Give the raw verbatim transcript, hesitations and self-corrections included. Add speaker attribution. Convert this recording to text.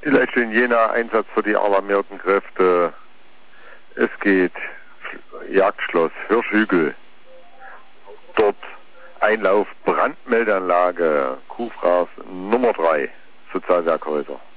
Speaker 1: Vielleicht in Jena Einsatz für die alarmierten Kräfte. Es geht Jagdschloss Hirschhügel. Dort Einlauf Brandmeldeanlage Kuhfraß Nummer drei Sozialwerkhäuser.